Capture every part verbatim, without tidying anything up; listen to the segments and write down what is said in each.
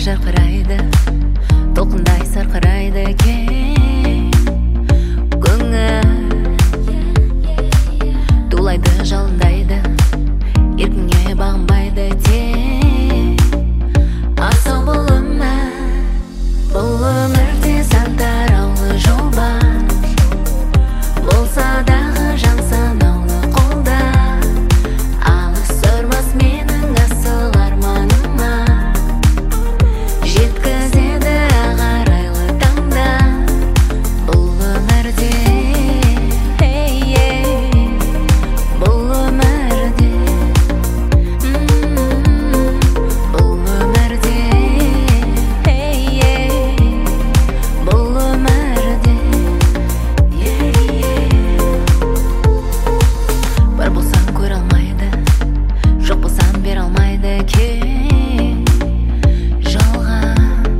жарқырайды, толқындай сарқырайды кең көңіл. Тулайды, жалындайды, еркіңе бағынбайды тең. Асау бұл өмір, бұл өмірде сан тараулы жол бар. Болса дағы жан санаулы қолда, алыс ұрмас менің асыл арманыма. Жеткізеді ағарайлы таңда бұл өмірде, бұл өмірде, бұл өмірде, бұл өмірде. Бар болсаң көре алмайды, жоқ болсаң бере алмайды кең жалған.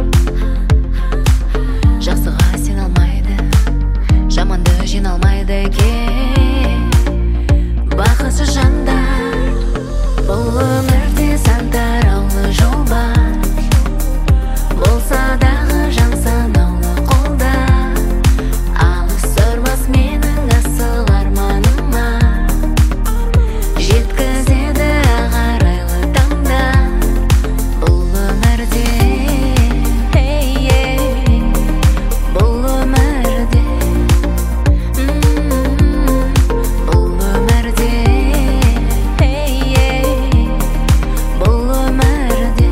Жақсыға сен алмайды, жаманды жеңе алмайды кең бақытсыз жандар. Бұл өмірде сан тараулы жол бар. Болса дағы жан санаулы қолда, алыс ұрмас менің асыл арманыма. Жеткізеді ағарайлы таңда бұл өмірде, бұл өмірде, бұл өмірде, бұл өмірде.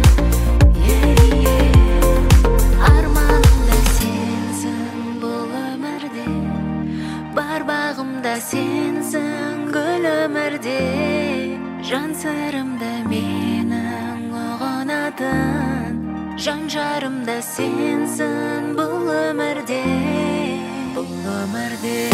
Арманым да сенсің бұл өмірде, бар бағымда сенсің гүл өмірде. Жан сырымды менің ұғынатын, жан жарымда сенсің бұл өмірде, бұл өмірде.